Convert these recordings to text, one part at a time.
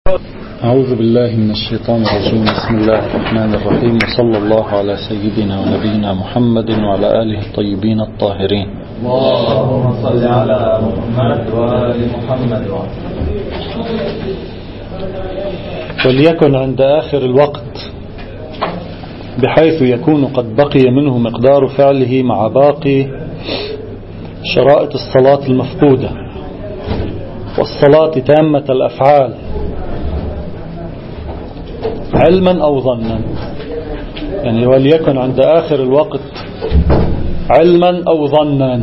أعوذ بالله من الشيطان الرجيم. بسم الله الرحمن الرحيم، وصلى الله على سيدنا ونبينا محمد وعلى آله الطيبين الطاهرين. اللهم صل على محمد وآل محمد. وليكن عند آخر الوقت بحيث يكون قد بقي منه مقدار فعله مع باقي شرائط الصلاة المفقودة، والصلاة تامة الأفعال علما أو ظنا. يعني وليكن عند آخر الوقت علما أو ظنا.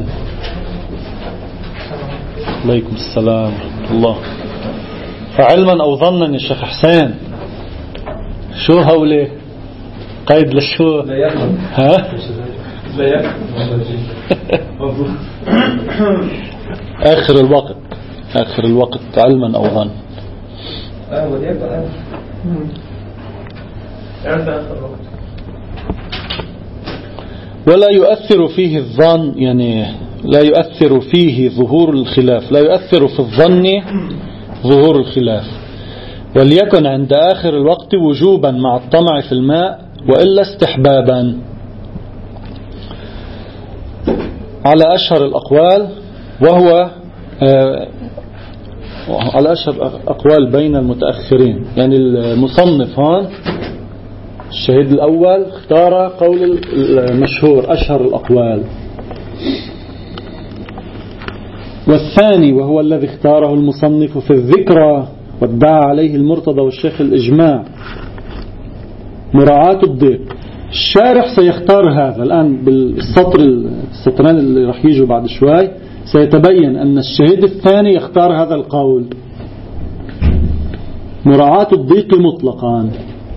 عليكم السلام ورحمة الله. فعلما أو ظنا يا شيخ حسين، شو هولي قيد للشو؟ لا يكن. ها؟ لا يكن. آخر الوقت علما أو ظن. وليكن ولا يؤثر فيه الظن، يعني لا يؤثر فيه ظهور الخلاف، لا يؤثر في الظن ظهور الخلاف. وليكن عند آخر الوقت وجوبا مع الطمع في الماء، وإلا استحبابا، على أشهر الأقوال، وهو على أشهر أقوال بين المتأخرين. يعني المصنف هون الشهيد الأول اختار قول المشهور أشهر الأقوال، والثاني وهو الذي اختاره المصنف في الذكرى وادعى عليه المرتضى والشيخ الإجماع مراعاة الضيق. الشارح سيختار هذا الآن السطرين اللي رح يجوا بعد شوي، سيتبين أن الشهيد الثاني يختار هذا القول مراعاة الضيق مطلقا،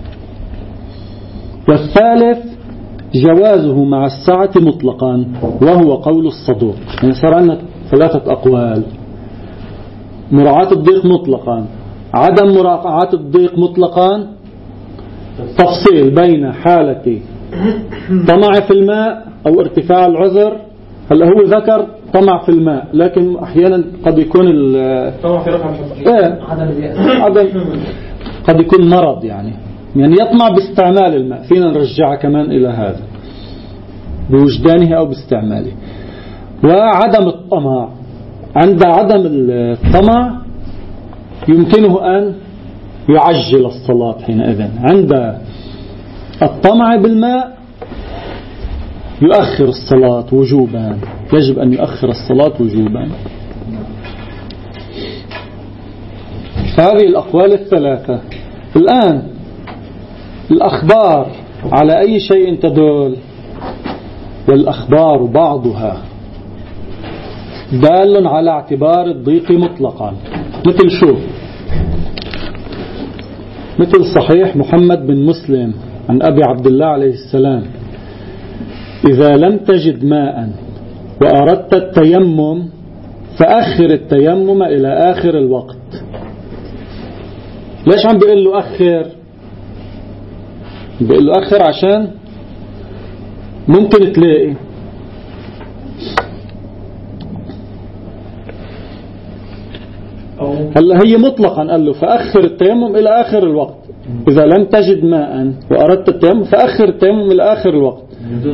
والثالث جوازه مع السعة مطلقا، وهو قول الصدوق. يعني صار عندنا ثلاثة أقوال: مراعاة الضيق مطلقا، عدم مراعاة الضيق مطلقا، تفصيل بين حالة طمع في الماء أو ارتفاع العذر. هلا هو ذكر طمع في الماء، لكن أحيانا قد يكون طمع في رفع عدم قد يكون مرض، يعني يطمع باستعمال الماء. فينا نرجع كمان إلى هذا بوجدانه أو باستعماله. وعدم الطمع، عند عدم الطمع يمكنه أن يعجل الصلاة حينئذ. عند الطمع بالماء يؤخر الصلاة وجوبا، يجب أن يؤخر الصلاة وجوبا. فهذه الأقوال الثلاثة. الآن الأخبار على أي شيء تدل؟ والأخبار بعضها دال على اعتبار الضيق مطلقا. مثل شو؟ مثل صحيح محمد بن مسلم عن أبي عبد الله عليه السلام: إذا لم تجد ماء وأردت التيمم فأخر التيمم إلى آخر الوقت. ليش عم بيقول له أخر؟ بيقول له أخر عشان ممكن تلاقي هلا هي مطلقا قال له فأخر التيمم إلى آخر الوقت. إذا لم تجد ماء وأردت التيمم فأخر التيمم إلى آخر الوقت،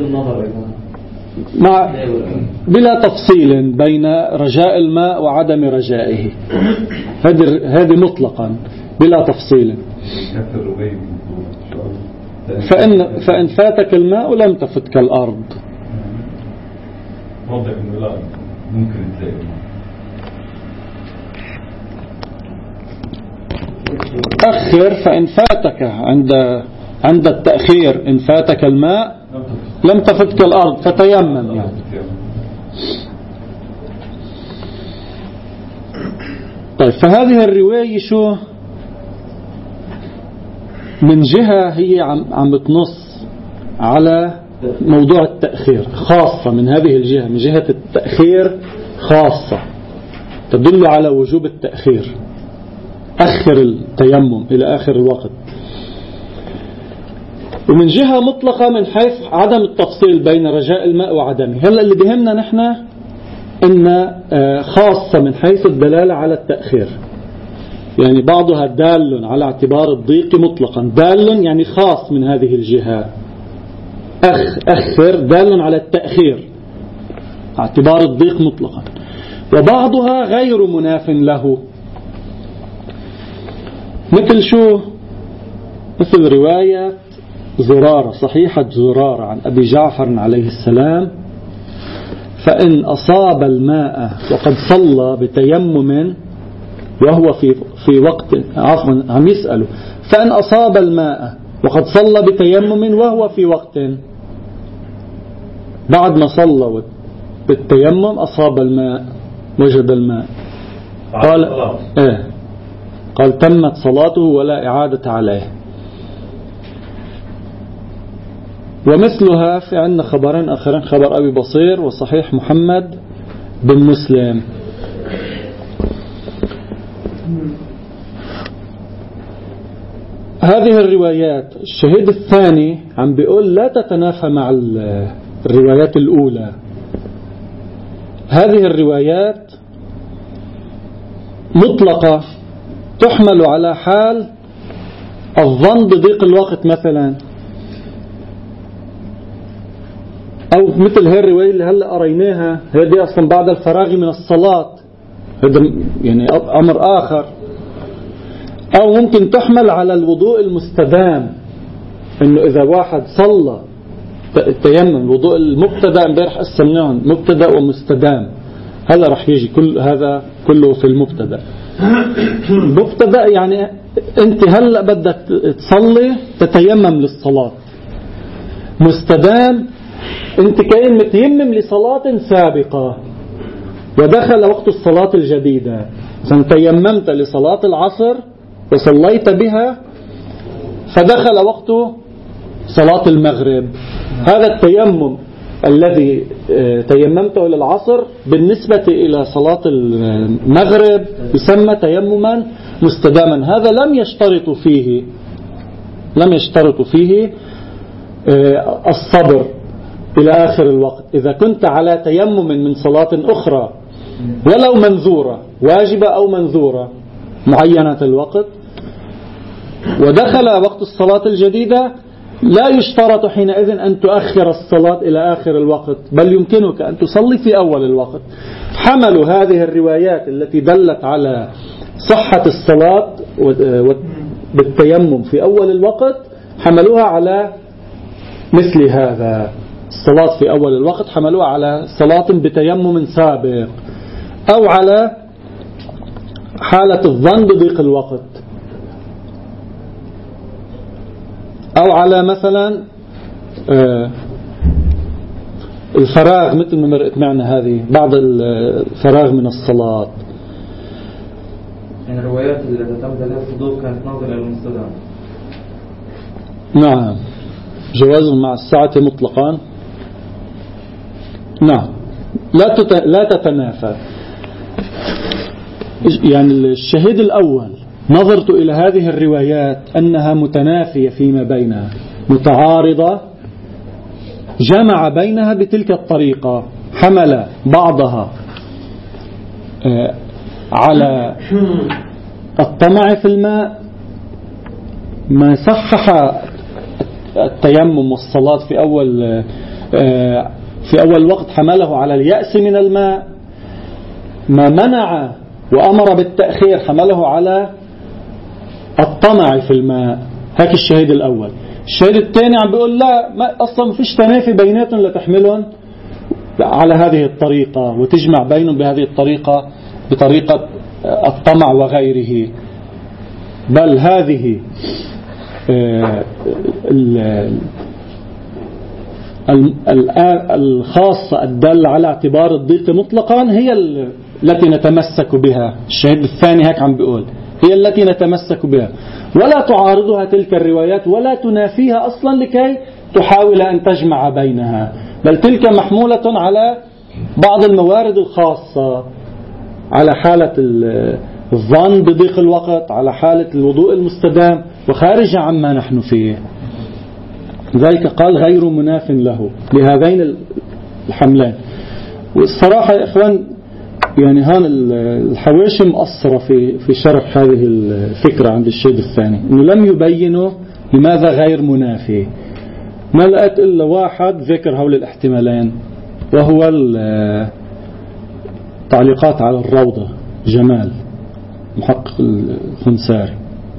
بلا تفصيل بين رجاء الماء وعدم رجائه. هذه مطلقا بلا تفصيل. فإن فاتك الماء لم تفتك الأرض. واضح إنه لا ممكن تلاقي. أخر فإن فاتك عند التأخير إن فاتك الماء لم تفتك الأرض فتيمم. يعني طيب، فهذه الرواية شو من جهة هي عم بتنص على موضوع التأخير خاصة، من هذه الجهة من جهة التأخير خاصة تدل على وجوب التأخير، أخر التيمم إلى آخر الوقت. ومن جهة مطلقة من حيث عدم التفصيل بين رجاء الماء وعدمه. هلأ اللي بهمنا نحن إن خاصة من حيث الدلالة على التأخير. يعني بعضها دال على اعتبار الضيق مطلقا، دال يعني خاص من هذه الجهة، أخر دال على التأخير اعتبار الضيق مطلقا، وبعضها غير مناف له. مثل شو؟ مثل رواية زرارة، صحيحة زرارة عن أبي جعفر عليه السلام: فإن أصاب الماء وقد صلى بتيمم وهو في وقت، عفوا عم يسأله، فإن أصاب الماء وقد صلى بتيمم وهو في وقت، بعد ما صلى بالتيمم أصاب الماء، وجد الماء، قال تمت صلاته ولا إعادة عليه. ومثلها في عندنا خبرين آخرين، خبر أبي بصير وصحيح محمد بن مسلم. هذه الروايات الشهيد الثاني عم بيقول لا تتنافى مع الروايات الأولى. هذه الروايات مطلقة تحمل على حال الظن بضيق الوقت مثلا، أو مثل هذه الرواية اللي هلأ قريناها، هذه أصلا بعد الفراغ من الصلاة، هذا يعني أمر آخر. أو ممكن تحمل على الوضوء المستدام، إنه إذا واحد صلى التيمم، الوضوء المبتدأ امبارح قسمناهم مبتدأ ومستدام، هلا رح يجي كل هذا كله في المبتدأ. مبتدأ يعني أنت هلا بدك تصلي تتيمم للصلاة. مستدام أنت كأن متيمم لصلاة سابقة ودخل وقت الصلاة الجديدة، تيممت لصلاة العصر وصليت بها فدخل وقت صلاة المغرب، هذا التيمم الذي تيممته للعصر بالنسبة إلى صلاة المغرب يسمى تيمما مستداما. هذا لم يشترط فيه الصبر إلى آخر الوقت. إذا كنت على تيمم من صلاة أخرى ولو منذورة، واجبة أو منذورة معينة الوقت، ودخل وقت الصلاة الجديدة، لا يشترط حينئذ أن تؤخر الصلاة إلى آخر الوقت، بل يمكنك أن تصلي في أول الوقت. حملوا هذه الروايات التي دلت على صحة الصلاة بالتيمم في أول الوقت، حملوها على مثل هذا الصلاة في أول الوقت، حملوها على صلاة بتيمم سابق، أو على حالة الظن بضيق الوقت، أو على مثلا الفراغ، مثل ما مرقت معنا هذه بعد الفراغ من الصلاة. يعني الروايات اللي تعتمد عليها الصدور كانت ناظرة للمستدام. نعم، جواز مع الساعة مطلقا. نعم، لا تتنافى. يعني الشهيد الأول نظرت إلى هذه الروايات أنها متنافية فيما بينها، متعارضة، جمع بينها بتلك الطريقة، حمل بعضها على الطمع في الماء، ما صحح التيمم والصلاة في أول وقت حمله على اليأس من الماء، ما منع وأمر بالتأخير حمله على الطمع في الماء. هيك الشهيد الأول. الشهيد الثاني عم بيقول لا، ما أصلا ما فيش تنافي بيناتهم لتحملهم على هذه الطريقة وتجمع بينهم بهذه الطريقة، بطريقة الطمع وغيره، بل هذه الخاصة الدالة على اعتبار الضيق مطلقا هي التي نتمسك بها. الشهيد الثاني هيك عم بيقول هي التي نتمسك بها، ولا تعارضها تلك الروايات ولا تنافيها أصلا لكي تحاول أن تجمع بينها، بل تلك محمولة على بعض الموارد الخاصة، على حالة الظن بضيق الوقت، على حالة الوضوء المستدام، وخارج عما نحن فيه. ذلك قال غير مناف له لهذين الحملين. والصراحة يا إخوان يعني هون الحواشي مقصرة في شرح هذه الفكرة عند الشيخ الثاني، إنه لم يبينوا لماذا غير منافي. ما لقيت إلا واحد ذكر هول الاحتمالين، وهو التعليقات على الروضة جمال محقق الخنساري.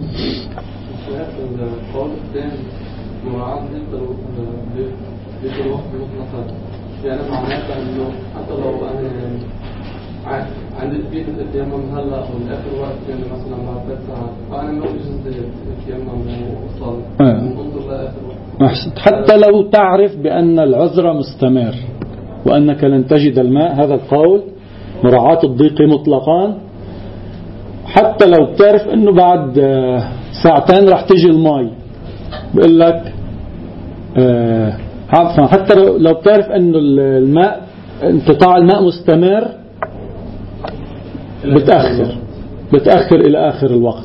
القول الثاني مراعاة ذكر الوقت مطلقا، يعني معناتها انه حتى لو انا عندي البيت التيمم هلا والاخر وقت يعني مثلا بعد 3 ساعات، فانا ما بجوز التيمم وصل انظر لاخر وقت. أحسنت. حتى لو تعرف بأن العذر مستمر وأنك لن تجد الماء، هذا القول مراعاة الضيق مطلقا. حتى لو بتعرف أنه بعد 2 ساعات راح تجي الماء، بقول لك حتى لو بتعرف أنه الماء انقطاع الماء مستمر، بتأخر إلى آخر الوقت.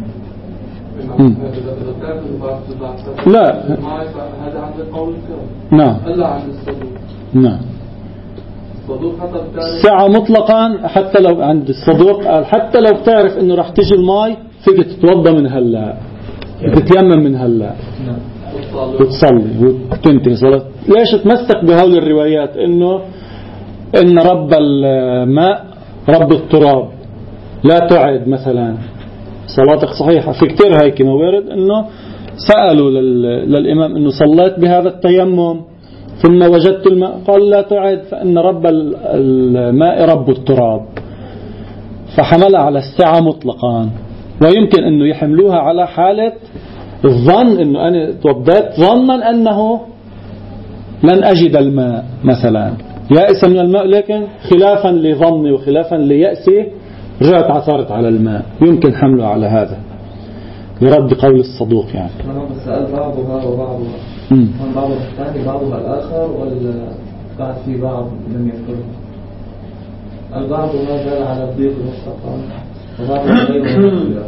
لا، هذا عند القول الكرام. نعم. إلا عند الصدوق. نعم. الصدوق حتى ساعة مطلقا. حتى لو عند الصدوق قال حتى لو بتعرف انه راح تيجي الماء فيك تتوضى من هلا، تتيمم من هلا وتصلي وتنتهي صلاة. ليش تمسك بهول الروايات انه ان رب الماء رب التراب، لا تعد مثلا صلاتك صحيحة. في كتير هيك موارد انه سألوا للإمام انه صليت بهذا التيمم ثم وجدت الماء، قال لا تعد فإن رب الماء رب التراب، فحملها على السعة مطلقا. ويمكن انه يحملوها على حالة الظن، انه انا توضيت ظنا انه لن اجد الماء مثلا، يائسا من الماء، لكن خلافا لظني وخلافا ليأسي رجعت عثرت على الماء. يمكن حمله على هذا يرد قول الصدوق يعني. سأل بعضها وبعضها، من بعضها الثاني بعضها الآخر، ولا بعد في بعض لم يذكره؟ البعض ما زال على الضيق المستقام وبعضها غير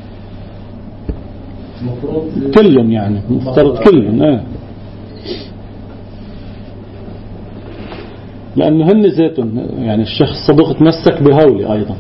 المفروض كلهم يعني مفترض كلهم لأنه هن ذاتهم يعني. الشيخ الصدوق تمسك بهولي أيضا.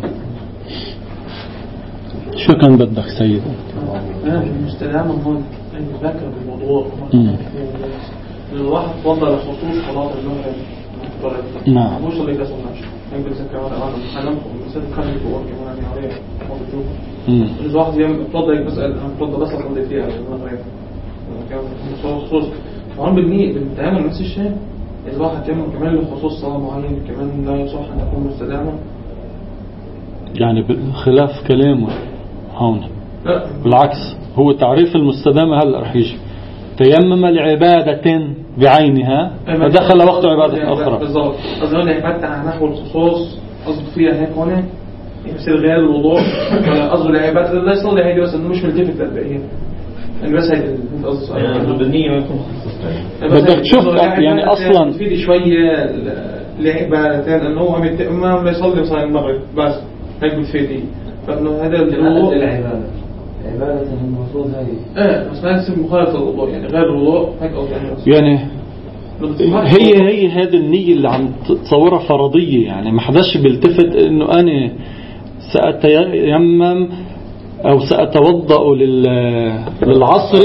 شو كان بدك سيد؟ المستدامة هون ذكر بالموضوع الواحد فضل خصوص صلاة المغرب. نعم. مش اللي كسر نفسه يمكن ذكر أنا حنم مثل كان يقول كمان يعني عليه ما بتشوف الواحد يوم تفضل بسأل أنا تفضل بس أقضي فيها المغرب كان خصوص هون بالتعامل نفس الشيء. الواحد يعمل كمان لخصوص صلاة معين كمان لا يصح أن يكون مستداما، يعني بخلاف كلامه هون. بالعكس، هو تعريف المستدامة هل رح يجي تيمم لعبادة بعينها فدخل وقت عبادة أخرى. بالضبط. قصدي هون عبادة على نحو الخصوص، قصد فيها هيك هون يصير غير الوضوء، ولا قصده العبادة لا يصلي هيدي بس إنه مش ملتفت للبقية، يعني بس هيك قصد بالنية ما يكون بدك تشوف يعني أصلا تفيد شوية لعبادتين إنه هو ما يصلي صلاة المغرب بس هيك بتفيدي، فإنه هذا الوضوء عبادة المفروض هاي بس ما يصير مخالفة الوضوء، يعني غير الوضوء هيك أو يعني هي هذه النية اللي عم تصورها فرضية، يعني ما حداش بيلتفت إنه أنا سأتيمم أو سأتوضأ للعصر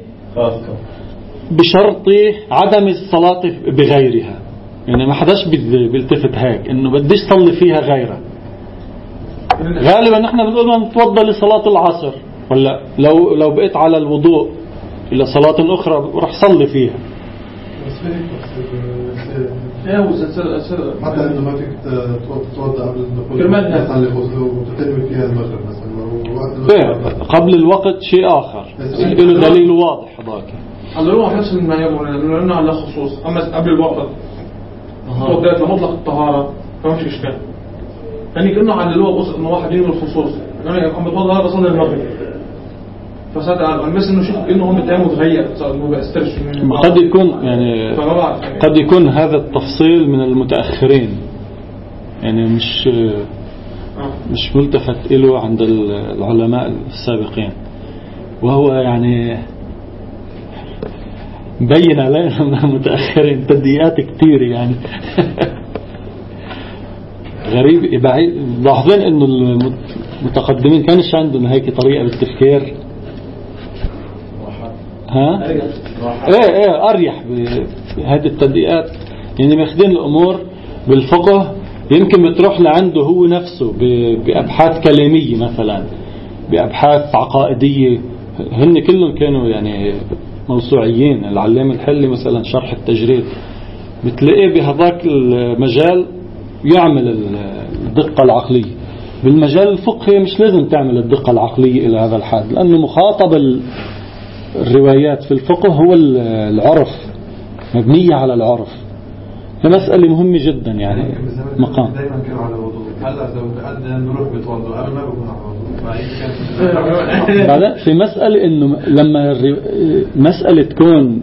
بشرط عدم الصلاة بغيرها. يعني ما حداش بيلتفت هيك إنه بديش صلي فيها غيرها. غالبا نحن بنقول نتوضأ لصلاة العصر، ولا لو بقيت على الوضوء إلى صلاة أخرى رح صلي فيها. حتى انه ما فيك تتوضا قبل الدخول مثلا وتتم فيها المغرب مثلا قبل الوقت شيء آخر له دليل واضح هذاك. الروح نفس ما يقولون لأنه على خصوص، أما قبل الوقت توضأت لمطلق الطهارة فمش إشكال. يعني كأنه عللوها بص إنه واحد ينوي الخصوص، يعني أما بتوضأ بصلي المغرب فسأل بس إنه شيء إنه هم التيمم تغير صار إنه بأسترش. قد يكون يعني قد يكون هذا التفصيل من المتأخرين، يعني مش ملتفت له عند العلماء السابقين، وهو يعني بين علينا من المتأخرين تديات كتير يعني. غريب. لاحظين انه المتقدمين كانش عندهم هيك طريقة بالتفكير. ها ايه اريح بهذه التدقيقات، يعني ماخذين الامور بالفقه يمكن بتروح لعنده هو نفسه بابحاث كلامية مثلا، بابحاث عقائدية. هن كلهم كانوا يعني موسوعيين. العلامة الحلي مثلا شرح التجريد بتلاقيه بهذاك المجال يعمل الدقة العقلية. بالمجال الفقهي مش لازم تعمل الدقة العقلية إلى هذا الحد، لأنه مخاطب الروايات في الفقه هو العرف، مبنية على العرف. فمسألة مهمة جدا يعني مقام. دائما كانوا على وضوء، هلا لو تقدم نروح بتوضوا قبل ما بكون على وضوء. بعدين في مسألة إنه لما مسألة تكون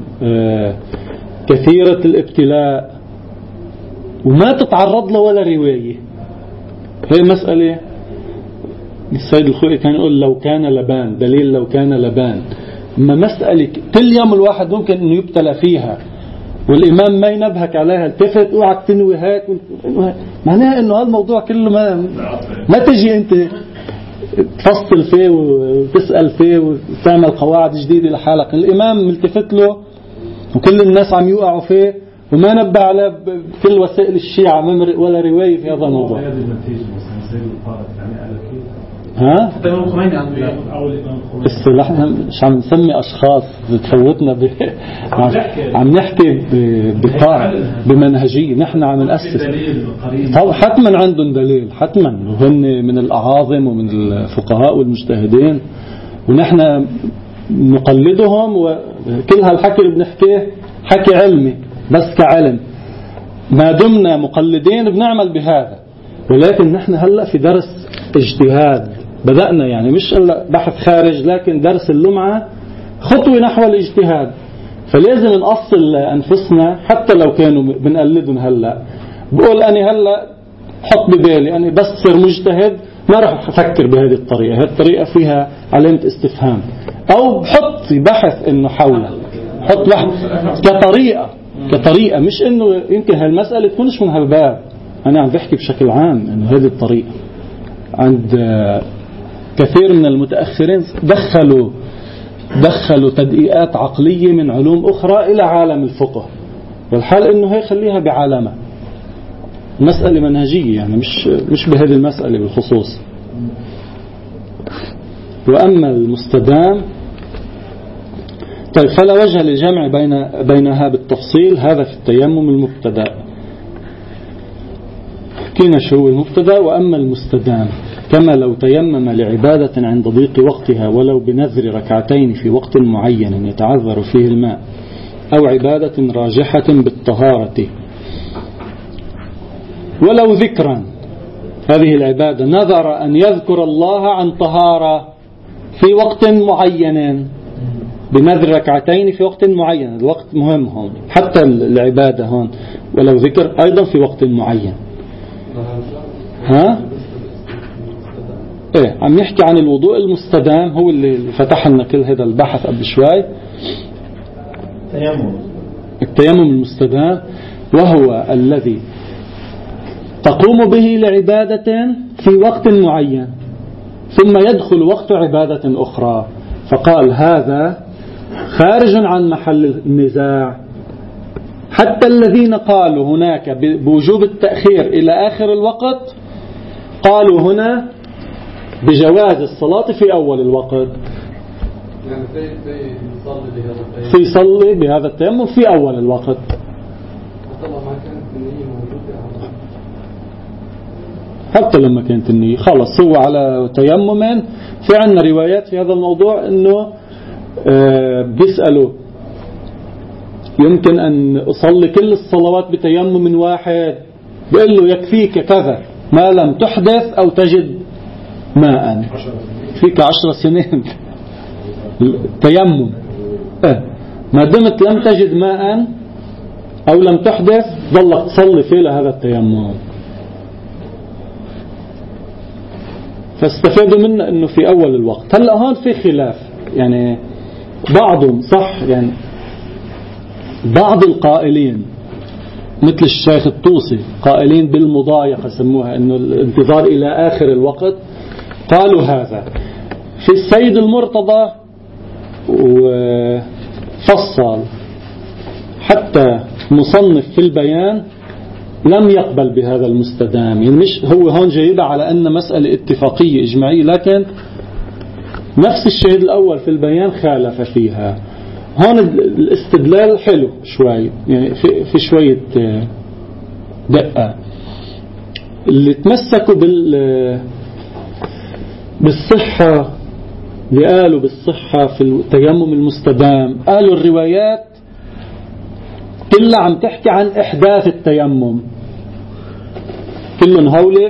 كثيرة الابتلاء وما تتعرض له ولا رواية، هي مسألة. السيد الخوئي كان يقول لو كان لبان، دليل لو كان لبان. ما مسألة كل يوم الواحد ممكن إنه يبتلى فيها والإمام ما ينبهك عليها، التفت اوعك تنوي هيك، معناها إنه هالموضوع كله ما تجي أنت تفصل فيه وتسأل فيه وتعمل قواعد جديدة لحالك. الإمام ملتفت له وكل الناس عم يوقعوا فيه وما نبه على بكل وسائل الشيعة ولا رواية في هذا الموضوع. ها؟ السلاح مش عم نسمي أشخاص تفوتنا عم نحكي بمنهجية. نحن عم نأسس حتما عندهم دليل، حتما، وهن من الأعاظم ومن الفقهاء والمجتهدين، ونحن نقلدهم. وكل هالحكي اللي بنحكيه حكي علمي بس كعلم، ما دمنا مقلدين بنعمل بهذا. ولكن نحن هلأ في درس اجتهاد بدأنا، يعني مش هلأ بحث خارج، لكن درس اللمعة خطوة نحو الاجتهاد. فلازم نأصل أنفسنا حتى لو كانوا بنقلدهم. هلأ بقول أنا هلأ حط ببالي أنا بس صير مجتهد ما راح أفكر بهذه الطريقة. هذه الطريقة فيها علامة استفهام. أو بحط بحث إنه حولها، حط بحث كطريقة مش إنه يمكن هالمسألة تكونش من هالباب. أنا عم بحكي بشكل عام إنه هذه الطريقة عند كثير من المتأخرين دخلوا تدقيقات عقلية من علوم أخرى إلى عالم الفقه، والحال إنه هي خليها بعالمه. مسألة منهجية يعني مش بهذه المسألة بالخصوص. وأما المستدام طيب فلا وجه للجمع بينها بالتفصيل. هذا في التيمم المبتدأ. كنا شو المبتدأ. وأما المستدام كما لو تيمم لعبادة عند ضيق وقتها ولو بنذر ركعتين في وقت معين يتعذر فيه الماء، أو عبادة راجحة بالطهارة ولو ذكرا. هذه العبادة نذر أن يذكر الله عن طهارة في وقت معين، بنذر ركعتين في وقت معين. الوقت مهم هون، حتى العبادة هون ولو ذكر أيضا في وقت معين. ها؟ ايه عم يحكي عن الوضوء المستدام، هو اللي فتح لنا كل هذا البحث قبل شوي. التيمم المستدام وهو الذي تقوم به لعبادة في وقت معين ثم يدخل وقت عبادة أخرى. فقال هذا خارج عن محل النزاع. حتى الذين قالوا هناك بوجوب التأخير إلى آخر الوقت قالوا هنا بجواز الصلاة في أول الوقت. يعني في يصلي بهذا التيمم في أول الوقت. حتى لما كانت النية خلص هو على تيمم. في عنا روايات في هذا الموضوع إنه بيسألوا يمكن أن أصلي كل الصلوات بتيمم واحد، بيقول له يكفيك كذا ما لم تحدث أو تجد ماء. فيك 10 سنين تيمم، ما دمت لم تجد ماء أو لم تحدث ظلك تصلي فيه لهذا التيمم. فاستفادوا منه أنه في أول الوقت. هلأ هون في خلاف، يعني بعضهم صح، يعني بعض القائلين مثل الشيخ الطوسي قائلين بالمضايقة سموها، إنه الانتظار إلى آخر الوقت، قالوا هذا. في السيد المرتضى وفصل حتى مصنف في البيان لم يقبل بهذا المستدام، يعني مش هو هون جايبها على أن مسألة اتفاقية إجماعية، لكن نفس الشهيد الأول في البيان خالف فيها. هون الاستدلال حلو شوي، يعني في شوية دقة. اللي تمسكوا بالصحة، اللي قالوا بالصحة في التيمم المستدام، قالوا الروايات كلها عم تحكي عن إحداث التيمم، كلهم هولي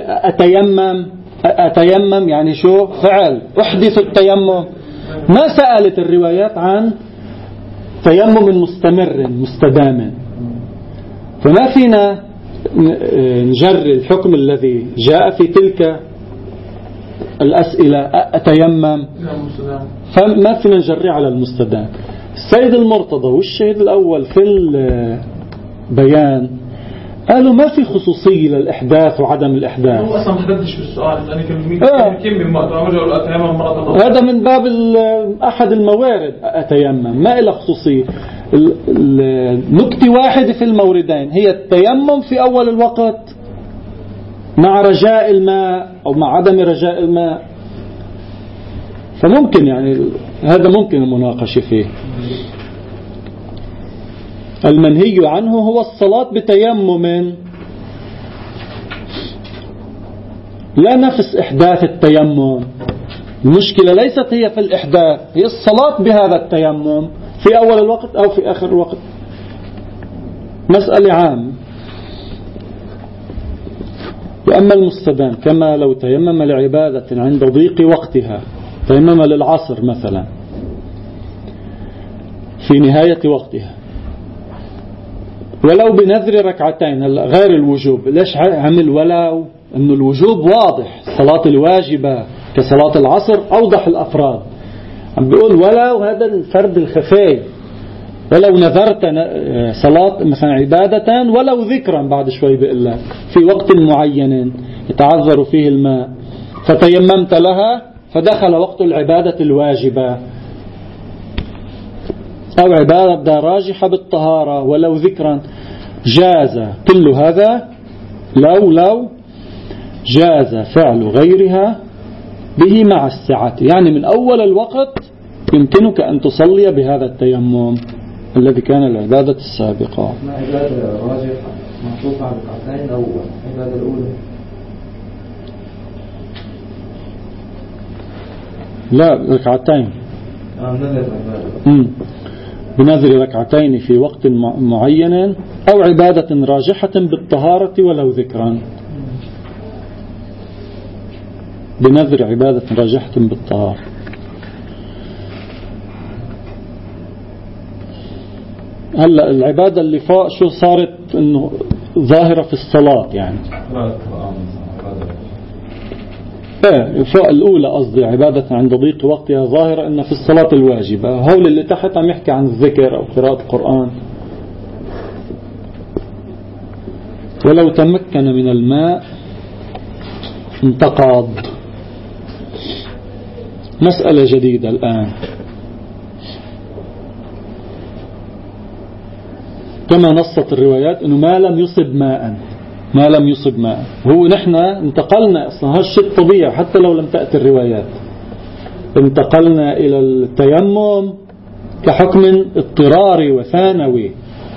أتيمم يعني شو فعل أحدث التيمم. ما سألت الروايات عن تيمم مستمر مستدام، فما فينا نجري الحكم الذي جاء في تلك الأسئلة أتيمم، فما فينا نجري على المستدام. السيد المرتضى والشهيد الأول في البيان قالوا ما في خصوصية للإحداث وعدم الإحداث. هو أصلا ما حددش بالسؤال، يعني كم من مرة أتيمم مرة، هذا من باب أحد الموارد أتيمم، ما إلى خصوصية. نكتة واحدة في الموردين هي التيمم في أول الوقت مع رجاء الماء أو مع عدم رجاء الماء، فممكن يعني هذا ممكن المناقشة فيه. المنهي عنه هو الصلاة بتيمم، لا نفس إحداث التيمم. المشكلة ليست هي في الإحداث، هي الصلاة بهذا التيمم في أول الوقت أو في آخر الوقت، مسألة عامة. وأما المستدام كما لو تيمم لعبادة عند ضيق وقتها، تيمم للعصر مثلا في نهاية وقتها ولو بنذر ركعتين، غير الوجوب. ليش عمل ولو؟ أنه الوجوب واضح، الصلاة الواجبة كصلاة العصر أوضح الأفراد. عم بيقول ولو هذا الفرد الخفي، ولو نذرت صلاة مثلا عبادة ولو ذكرا، بعد شوي بيقول لك في وقت معين يتعذر فيه الماء فتيممت لها فدخل وقت العبادة الواجبة، أو عبادة راجحة بالطهارة ولو ذكرا، جاز كل هذا لو جاز فعل غيرها به مع السعة. يعني من أول الوقت يمكنك أن تصلي بهذا التيمم الذي كان العبادة السابقة. ما عبادة راجحة محطوطة على ركعتين أو العبادة الأولى؟ لا، ركعتين. بنذر ركعتين في وقت معين أو عبادة راجحة بالطهارة ولو ذكرا، بنذر عبادة راجحة بالطهارة. هلا العبادة اللي فوق شو صارت إنه ظاهرة في الصلاة، يعني فوق الأولى قصدي عبادة عند ضيق وقتها ظاهرة إن في الصلاة الواجبة. هول اللي تحت عم يحكي عن الذكر أو قراءة القرآن. ولو تمكن من الماء انتقض. مسألة جديدة الآن، كما نصت الروايات إنه ما لم يصب ماء، هو نحن انتقلنا أصلا هالشيء الطبيعي حتى لو لم تأتي الروايات، انتقلنا إلى التيمم كحكم اضطراري وثانوي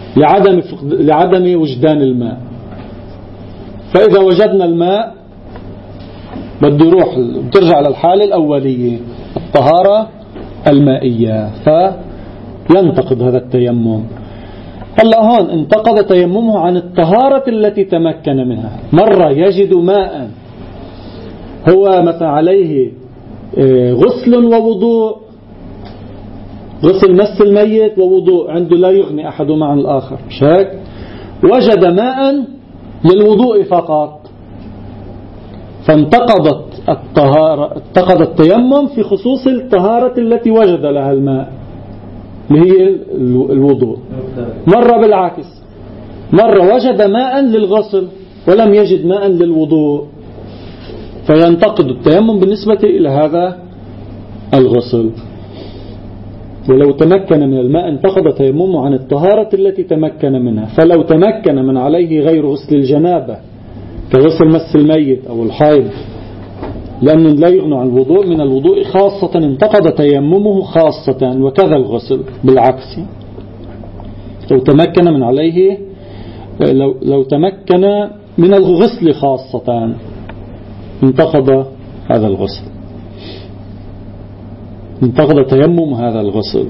لعدم وجدان الماء. فإذا وجدنا الماء بده يروح بترجع للحالة الأولية الطهارة المائية، فينتقض هذا التيمم. هلا هون انتقض تيممه عن الطهارة التي تمكن منها. مرة يجد ماء هو مثلا عليه غسل ووضوء، غسل مس الميت ووضوء، عنده لا يغني أحدهما عن الآخر، مش هيك؟ وجد ماء للوضوء فقط، فانتقضت انتقض التيمم في خصوص الطهارة التي وجد لها الماء اللي هي الوضوء. مرة بالعكس، مرة وجد ماء للغسل ولم يجد ماء للوضوء، فينتقد التيمم بالنسبة إلى هذا الغسل. ولو تمكن من الماء انتقد تيممه عن الطهارة التي تمكن منها. فلو تمكن من عليه غير غسل الجنابة كغسل مس الميت أو الحيض، لأن لا يغنى عن الوضوء من الوضوء خاصة، انتقد تيممه خاصة، وكذا الغسل بالعكس. لو تمكن من عليه لو تمكن من الغسل خاصة انتقد هذا الغسل، انتقد تيمم هذا الغسل.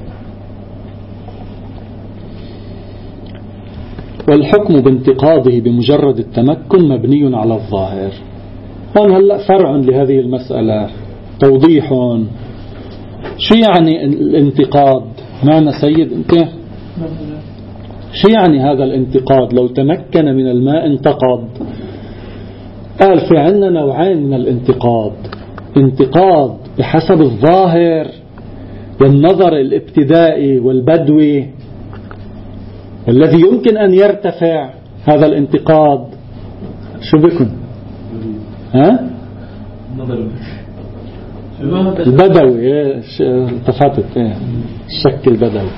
والحكم بانتقاضه بمجرد التمكن مبني على الظاهر. هلا فرع لهذه المسألة، توضيح. شو يعني الانتقاد؟ معنى سيد انت شو يعني هذا الانتقاد؟ لو تمكن من الماء انتقد. قال في عندنا نوعين من الانتقاد: انتقاد بحسب الظاهر والنظر الابتدائي والبدوي، الذي يمكن أن يرتفع هذا الانتقاد. شو بكم؟ ها؟ البدوي التفاتت الشك البدوي.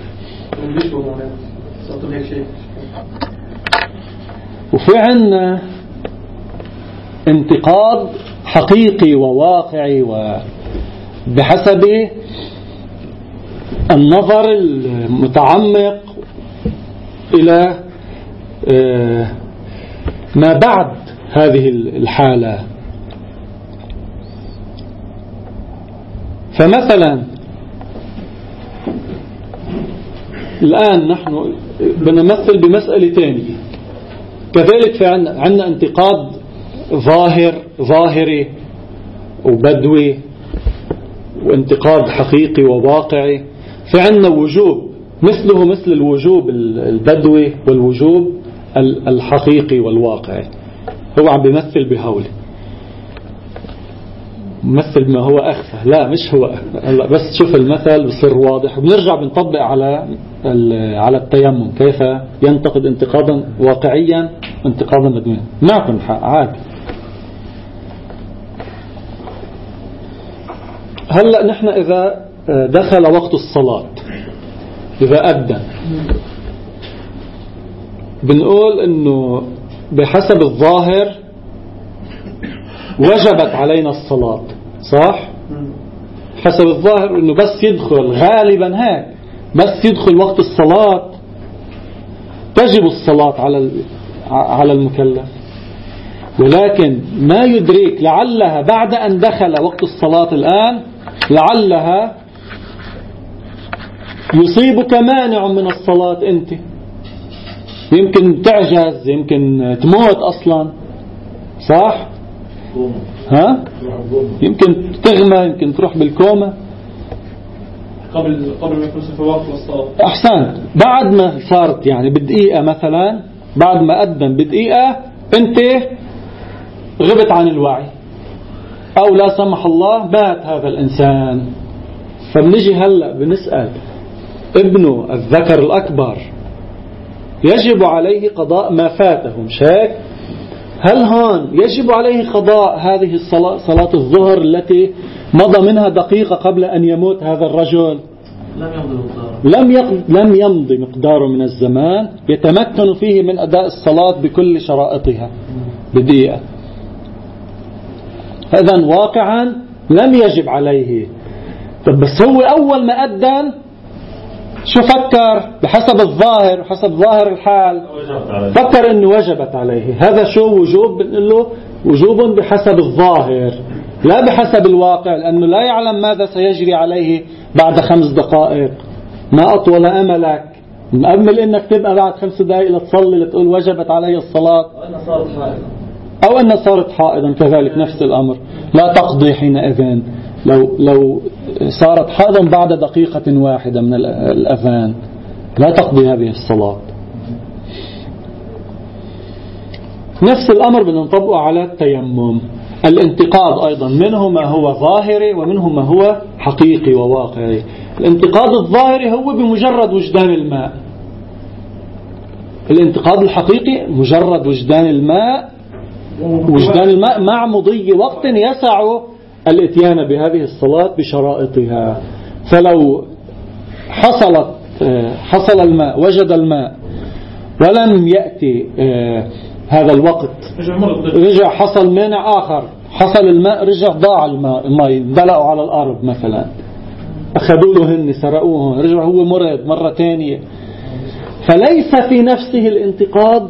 وفي عندنا انتقاد حقيقي وواقعي وبحسب النظر المتعمق إلى ما بعد هذه الحالة. فمثلا الآن نحن بنمثل بمسألة ثانية، كذلك في عندنا انتقاد ظاهري وبدوي، وانتقاد حقيقي وواقعي. في عندنا وجوب مثله مثل الوجوب البدوي والوجوب الحقيقي والواقعي. هو عم بيمثل بهولي، مثل ما هو أخفى. لا مش هو، بس شوف المثل بصير واضح. بنرجع بنطبق على التيمم كيف ينتقد انتقادا واقعيا انتقادا بدويا. معكم حق عادي. هلأ نحن إذا دخل وقت الصلاة، إذا أذن، بنقول إنه بحسب الظاهر وجبت علينا الصلاة، صح؟ حسب الظاهر إنه بس يدخل، غالبا هيك، بس يدخل وقت الصلاة تجب الصلاة على المكلف. ولكن ما يدرك لعلها بعد أن دخل وقت الصلاة الآن لعلها يصيبك مانع من الصلاة. أنت يمكن تعجز، يمكن تموت أصلا، صح؟ ها؟ يمكن تغمى، يمكن تروح بالكومة قبل ما يكون في وقت الصلاة. أحسن. بعد ما صارت يعني بدقيقة مثلا، بعد ما أذن بدقيقة أنت غبت عن الوعي، أو لا سمح الله مات هذا الإنسان. فبنجي هلأ بنسأل ابنه الذكر الأكبر يجب عليه قضاء ما فاته، مش هيك؟ هل هون يجب عليه قضاء هذه الصلاة، صلاة الظهر التي مضى منها دقيقة قبل أن يموت هذا الرجل؟ لم يمضي مقداره من الزمان يتمكن فيه من أداء الصلاة بكل شرائطها بدقيقة. إذن واقعا لم يجب عليه. طب بس هو أول ما أذن شو فكر؟ بحسب الظاهر، بحسب ظاهر الحال فكر أنه وجبت عليه. هذا شو وجوب؟ بنقول له وجوب بحسب الظاهر لا بحسب الواقع، لأنه لا يعلم ماذا سيجري عليه بعد 5 دقائق. ما أطول أملك مأمل أنك تبقى بعد 5 دقائق لتصلي لتقول وجبت علي الصلاة، أو أن صارت حائضا كذلك نفس الأمر، لا تقضي حينئذ. لو صارت حائضا بعد دقيقة واحدة من الأذان لا تقضي هذه الصلاة. نفس الأمر بنطبقه على التيمم. الانتقاد أيضا منه ما هو ظاهري ومنه ما هو حقيقي وواقعي. الانتقاد الظاهري هو بمجرد وجدان الماء، الانتقاد الحقيقي مجرد وجدان الماء مع مضي وقت يسع الاتيان بهذه الصلاة بشرائطها. فلو حصل الماء، وجد الماء ولم يأتي هذا الوقت، رجع حصل مانع آخر، حصل الماء رجع ضاع الماء، دلقوا على الأرض مثلا، أخذوا له هن سرقوه، رجع هو مرض مرة تانية. فليس في نفسه الانتقاد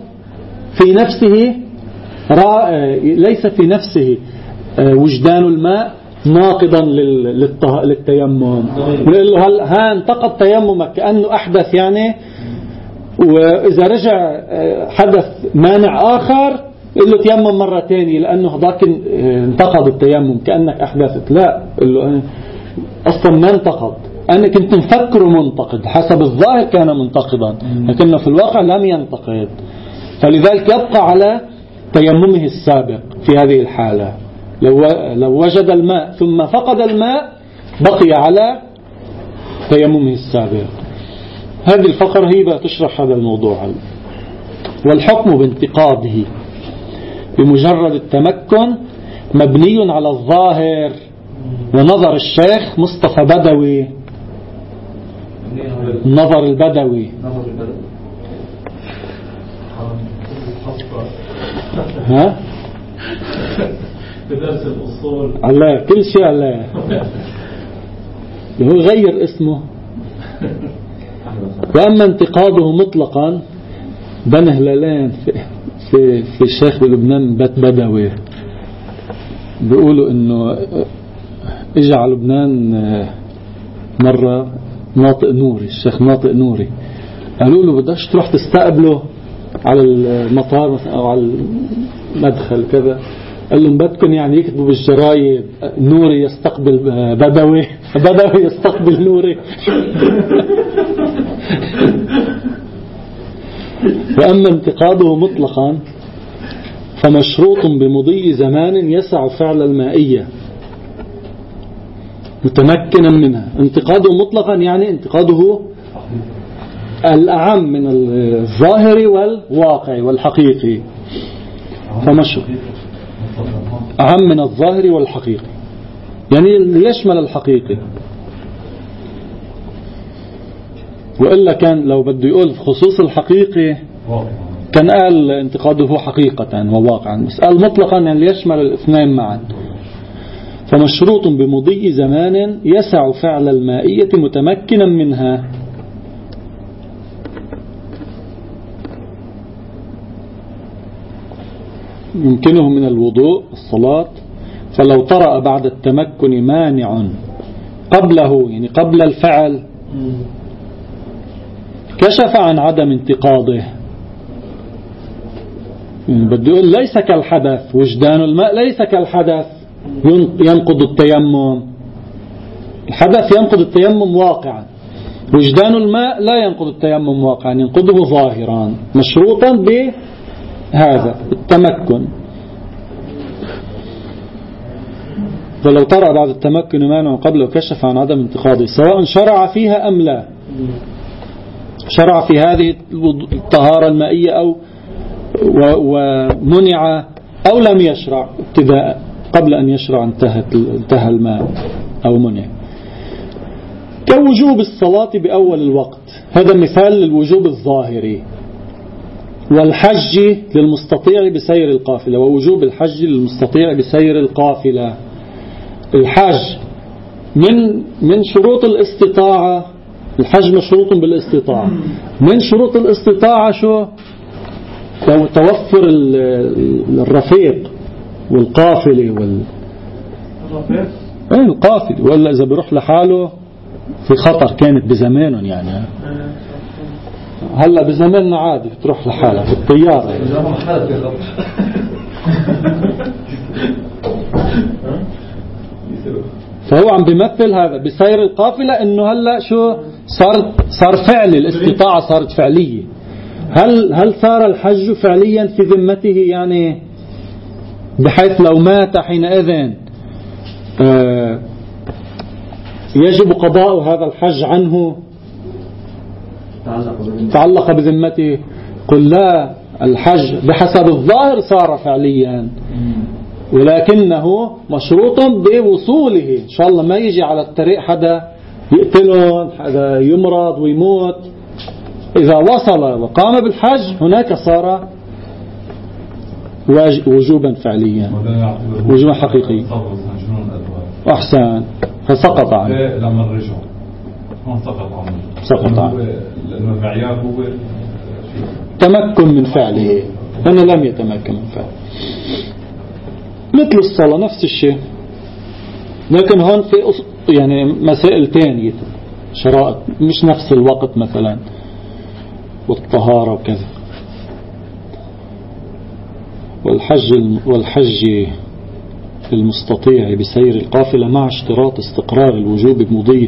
ليس في نفسه وجدان الماء ناقضا للتيمم. نقول له ها انتقد تيممك كأنه أحدث يعني، وإذا رجع حدث مانع آخر قل له تيمم مرة تانية لأنه ذاك انتقد التيمم كأنك أحدثت. لا، قل له أصلا ما انتقد، أنا كنت مفكره منتقد، حسب الظاهر كان منتقدا لكنه في الواقع لم ينتقد. فلذلك يبقى على تيممه السابق في هذه الحالة. لو وجد الماء ثم فقد الماء بقي على تيممه السابق. هذه الفقرة هي تشرح هذا الموضوع. والحكم بانتقاده بمجرد التمكن مبني على الظاهر ونظر الشيخ مصطفى بدوي، النظر البدوي. ها في درس الأصول الله كل شيء الله هو غير اسمه. وأما انتقاده مطلقا بن هلالين في الشيخ بلبنان بدوي بيقولوا انه اجى على لبنان مرة ناطق نوري، الشيخ ناطق نوري، قالوا له بدكش تروح تستقبله على المطار مثلا او على المدخل كذا، قال لهم بدكم يعني يكتبوا بالجرايد نوري يستقبل بدوي، بدوي يستقبل نوري. وأما انتقاده مطلقا فمشروط بمضي زمان يسع فعل المائية متمكنا منها. انتقاده مطلقا يعني انتقاده الأعم من الظاهر والواقع والحقيقي، فمشروط أعم من الظاهر والحقيقي يعني يشمل الحقيقي. وإلا كان لو بده يقول في خصوص الحقيقي كان قال انتقاده حقيقة وواقعا، بس قال مطلقا يعني يشمل الاثنين معا. فمشروط بمضي زمان يسع فعل المائية متمكنا منها. يمكنه من الوضوء الصلاة، فلو طرأ بعد التمكن مانع قبله يعني قبل الفعل كشف عن عدم انتقاضه. بده يقول ليس كالحدث، وجدان الماء ليس كالحدث ينقض التيمم. الحدث ينقض التيمم واقعا، وجدان الماء لا ينقض التيمم واقعا، ينقضه ظاهرا مشروطا بهذا التمكن. فلو طرأ بعد التمكن مانع قبله كشف عن عدم انتقاضه سواء شرع فيها أم لا، شرع في هذه الطهارة المائية أو ومنع أو لم يشرع ابتداء، قبل أن يشرع انتهى الماء أو منع. كوجوب الصلاة بأول الوقت، هذا مثال للوجوب الظاهري. والحج للمستطيع بسير القافلة، ووجوب الحج للمستطيع بسير القافلة. الحج من شروط الاستطاعة، الحج مشروط بالاستطاعة. من شروط الاستطاعة شو؟ توفر الرفيق والقافلة القافلة، ولا إذا بيروح لحاله في خطر كانت بزمانهم يعني. هلا بزماننا عادي تروح لحالها في الطيارة يعني. فهو عم بيمثل هذا بسير القافلة انه هلا شو صار فعل الاستطاعة، صارت فعلية. هل صار الحج فعليا في ذمته يعني بحيث لو مات حينئذ يجب قضاء هذا الحج عنه، تعلق بذمته، قل لا، الحج بحسب الظاهر صار فعليا، ولكنه مشروط بوصوله. إن شاء الله ما يجي على الطريق حدا يقتلون، حدا يمرض ويموت. إذا وصل وقام بالحج هناك صار وجوبا فعليا، وجوبا حقيقيا. أحسن، فسقط عنه. لما رجعوا هون سقط عنه لأنه المعيار هو تمكن من فعله، أنه لم يتمكن من فعله. مثل الصلاة نفس الشيء، لكن هون في يعني مسائل تانية، شرائط مش نفس الوقت مثلا والطهارة وكذا. والحج المستطيع بسير القافلة مع اشتراط استقرار الوجوب بمضي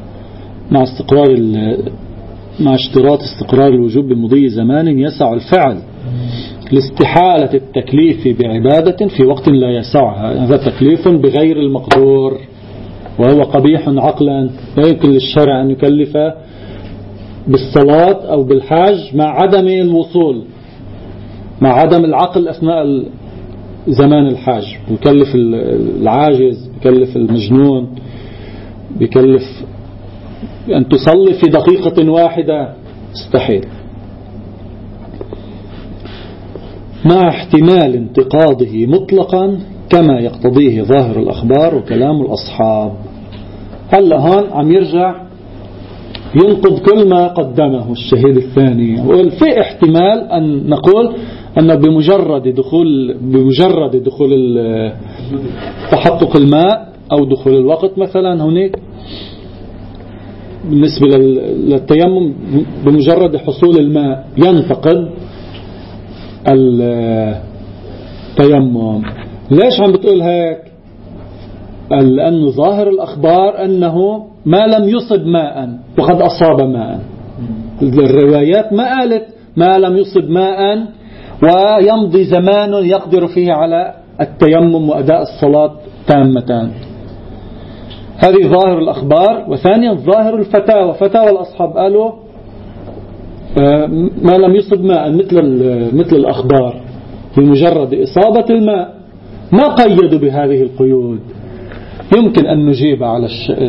مع اشتراط استقرار الوجوب بمضي زمان يسع الفعل لاستحالة التكليف بعبادة في وقت لا يسعها. هذا تكليف بغير المقدور وهو قبيح عقلا. لا يمكن للشرع أن يكلف بالصلاة أو بالحج مع عدم الوصول، مع عدم العقل أثناء زمان الحج. يكلف العاجز، يكلف المجنون، يكلف أن تصلي في دقيقة واحدة، مستحيل. مع احتمال انتقاضه مطلقا كما يقتضيه ظاهر الأخبار وكلام الأصحاب. هلا هون عم يرجع ينقض كل ما قدمه الشهيد الثاني. وفي احتمال أن نقول أنه بمجرد دخول تحقق الماء أو دخول الوقت مثلا، هناك بالنسبة للتيمم بمجرد حصول الماء ينتقد التيمم. ليش عم بتقول هيك؟ لأن ظاهر الأخبار أنه ما لم يصب ماء وقد أصاب ماء. الروايات ما قالت ما لم يصب ماء ويمضي زمان يقدر فيه على التيمم وأداء الصلاة تامة. هذه ظاهر الأخبار. وثانيا ظاهر الفتاوى، فتاوى الأصحاب قالوا ما لم يصب ماء مثل الأخبار بمجرد إصابة الماء. ما قيدوا بهذه القيود. يمكن أن نجيب على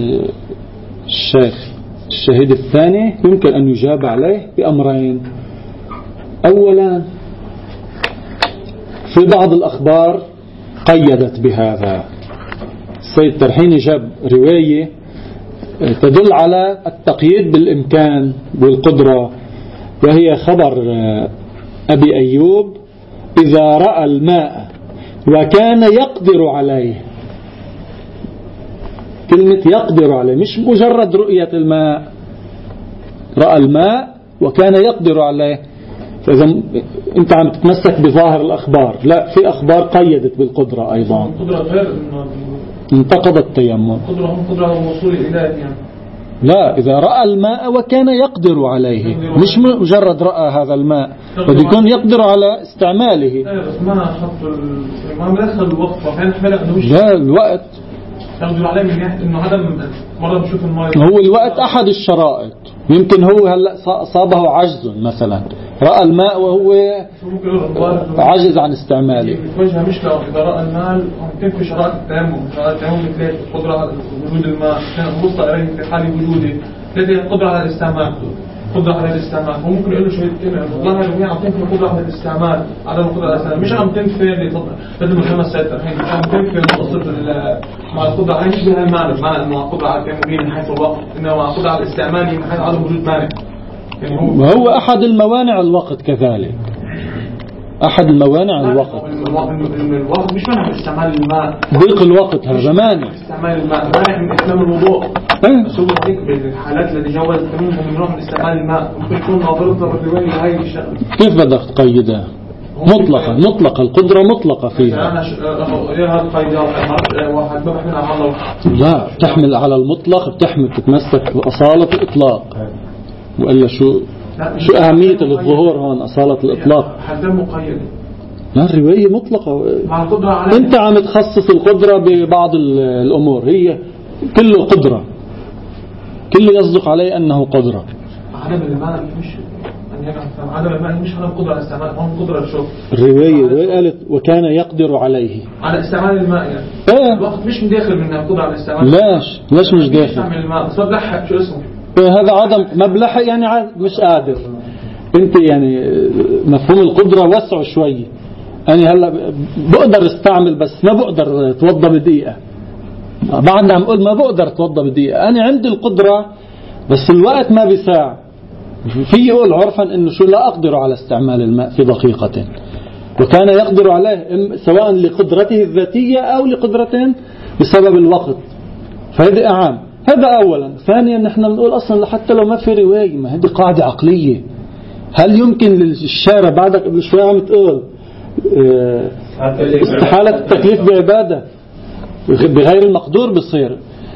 الشهيد الثاني، يمكن أن يجاب عليه بأمرين. أولا، في بعض الأخبار قيدت بهذا. السيد ترحيني جاب رواية تدل على التقييد بالإمكان والقدرة، وهي خبر أبي أيوب إذا رأى الماء وكان يقدر عليه. كلمة يقدر عليه، مش مجرد رؤية الماء، رأى الماء وكان يقدر عليه. فإذا أنت عم تتمسك بظاهر الأخبار. لا، في أخبار قيدت بالقدرة أيضا. القدرة غير انتقض التيمم. قدرة الوصول إليه يعني. لا، إذا رأى الماء وكان يقدر عليه، مش مجرد رأى هذا الماء، بده يكون يقدر على استعماله. بس ما حط ما مدخل الوقت، فين حملك انه مش لا، الوقت يقدر عليه من ناحية انه عدم مرة بشوف الماء. هو الوقت أحد الشرائط. يمكن هو هلا صابه عجز مثلا، رأى الماء وهو عجز عن استعماله. وجهها مشكلة إذا رأى الماء ممكن في شرائط التيمم. شرائط التيمم مثل القدرة على وجود الماء، وصل إليه في حال وجوده، لديه القدرة على الاستعمال. قدرة على الاستعمال، هو ممكن يقول له شيء كلمة والله لو هي عم تنفي القدرة على الاستعمال، عدم القدرة على الاستعمال، مش عم تنفي بدل من 5 سنين الحين، مش عم تنفي قصة مع القدرة على يشبه المانع، مع القدرة على التيمم من حيث الوقت، إنما مع القدرة على الاستعمال من حيث عدم وجود مانع. يعني وهو أحد الموانع الوقت كذلك. أحد الموانع الوقت. الوقت مش مانع استعمال الماء. ضيق الوقت هذا مانع. استعمال الماء مانع من إتمام الوضوء. بس هو هيك بالحالات التي جوز التيمم ممنوع من استعمال الماء. ممكن يكون ناظرتنا بالرواية هاي الشغلة. كيف بدك تقيدها؟ مطلقة القدرة مطلقة فيها. لا، تحمل على المطلق، تتمسك بأصالة الإطلاق. وإلا شو أهمية الظهور هون؟ أصالة الإطلاق. حتى مقيد. لا، الرواية مطلقة. مع القدرة على أنت عم تخصص القدرة ببعض الأمور، هي كله قدرة، كله يصدق عليه أنه قدرة. عدم الماء مش عدم الماء مش عدم قدرة على استعمال، هم قدرة الشرب. الرواية قالت وكان يقدر عليه على استعمال الماء يعني. الوقت مش داخل منها قدرة على استعمال. لاش مش داخل. استعمل الماء بس بلحق شو اسمه. هذا عدم مبلحق يعني مش قادر. انت يعني مفهوم القدرة وسعه شوي. أنا هلا بقدر استعمل بس ما بقدر اتوضى بدقيقة. بعدنا عم اقول ما بقدر اتوضى بدقيقة. أنا عندي القدرة بس الوقت ما بيساع. في يقول عرفا انه شو لا اقدر على استعمال الماء في دقيقة، وكان يقدر عليه سواء لقدرته الذاتية او لقدرته بسبب الوقت. فهذا اعام. هذا اولا. ثانيا نحن بنقول اصلا حتى لو ما في رواية، ما هذه قاعدة عقلية. هل يمكن للشارع بعدك قبل شوي عم تقول استحالة التكليف بعبادة بغير المقدور بصير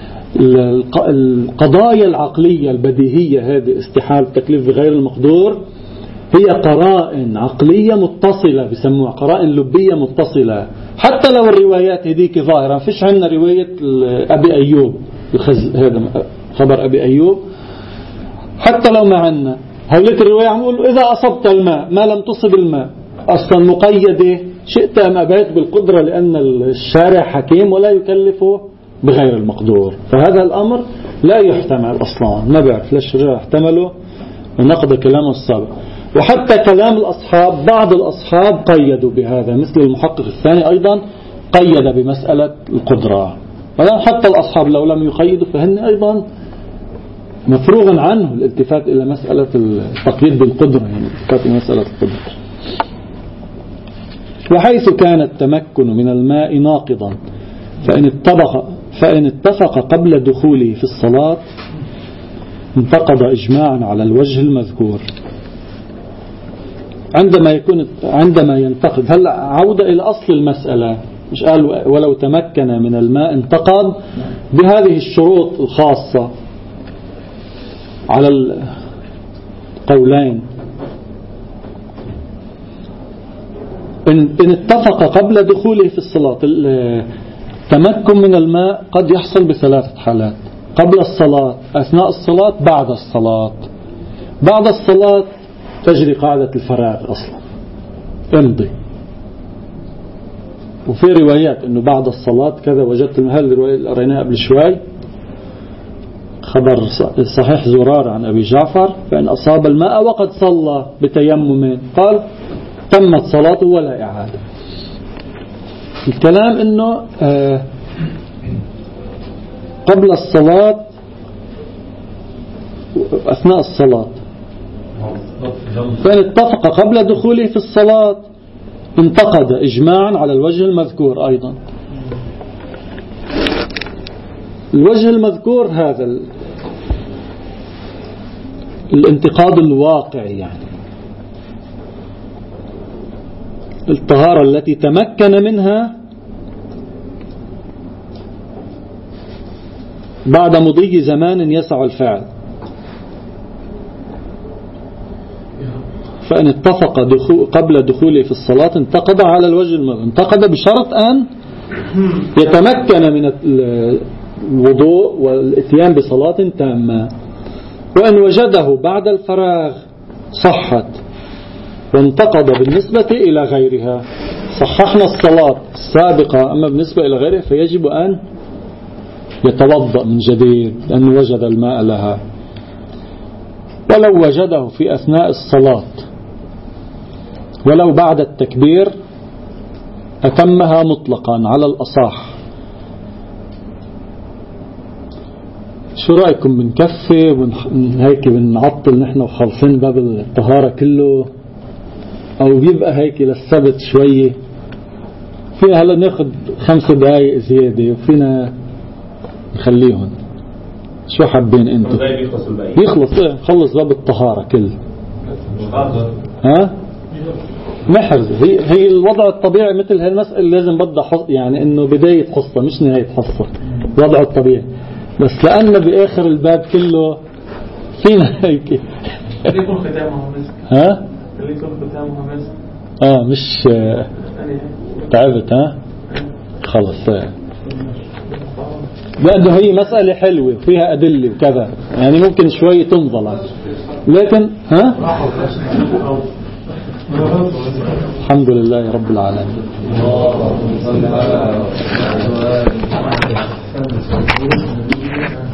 القضايا العقلية البديهية هذه استحالة التكليف بغير المقدور هي قرائن عقلية متصلة، بسموها قرائن لبية متصلة. حتى لو الروايات هذيك ظاهرة، فيش عندنا رواية أبي أيوب هذا خبر أبي أيوب، حتى لو ما عندنا هولة الرواية عم يقول إذا أصبت الماء ما لم تصب الماء، أصلا مقيدة شئت أم أبيت بالقدرة، لأن الشارع حكيم ولا يكلفه بغير المقدور. فهذا الأمر لا يحتمل أصلا. ما بعرف ليش الرجال احتملوا ونقض كلام السابق. وحتى كلام الأصحاب بعض الأصحاب قيدوا بهذا، مثل المحقق الثاني أيضا قيد بمسألة القدرة. حتى الأصحاب لو لم يقيدوا فهن أيضا مفروغا عنه الالتفات إلى مسألة التقييد بالقدرة، يعني الالتفات إلى مسألة القدرة. وحيث كان التمكن من الماء ناقضا فإن اتفق قبل دخوله في الصلاة انتقض إجماعا على الوجه المذكور. عندما ينتقد، هلا عودة إلى أصل المسألة، مش قال ولو تمكن من الماء انتقض بهذه الشروط الخاصة على القولين. إن اتفق قبل دخوله في الصلاة. التمكن من الماء قد يحصل بثلاثة حالات: قبل الصلاة، أثناء الصلاة، بعد الصلاة. بعد الصلاة تجري قاعدة الفراغ أصلا، امضي. وفي روايات أنه بعد الصلاة كذا وجدت هذه الرواية اللي قريناها قبل شوي، خبر صحيح زرار عن أبي جعفر: فإن أصاب الماء وقد صلى بتيمم قال تمت صلاته ولا إعادة. الكلام أنه قبل الصلاة أثناء الصلاة، فإن اتفق قبل دخوله في الصلاة انتقد إجماعا على الوجه المذكور. أيضا الوجه المذكور هذا الانتقاد الواقعي، يعني الطهارة التي تمكن منها بعد مضي زمان يسع الفعل. فإن اتفق قبل دخوله في الصلاة انتقد على الوجه المذكور. انتقد بشرط أن يتمكن من الوضوء والاتيان بصلاة تامة. وإن وجده بعد الفراغ صحت، وانتقد بالنسبة إلى غيرها. صححنا الصلاة السابقة، أما بالنسبة إلى غيرها فيجب أن يتوضأ من جديد لأنه وجد الماء لها. ولو وجده في أثناء الصلاة ولو بعد التكبير أتمها مطلقا على الأصح. شو رأيكم بنكفي هيك بنعطل نحن وخلصين باب الطهارة كله، أو بيبقى هيك للسبت شوية؟ فينا هلا ناخد 5 دقايق زيادة وفينا نخليهم. شو حابين انتم؟ يخلص خلص باب الطهارة كله. ها محرز. هي الوضع الطبيعي مثل هالمسألة لازم بدها يعني انه بداية حصة مش نهاية حصة، وضعه الطبيعي. بس لأن بآخر الباب كله فينا هيك خليكم ختامها مسك. ها خليكم ختامها مسك. مش تعبت. ها خلص. لأنه هي مسألة حلوة فيها أدلة وكذا، يعني ممكن شوي تنظلم. لكن الحمد لله رب العالمين.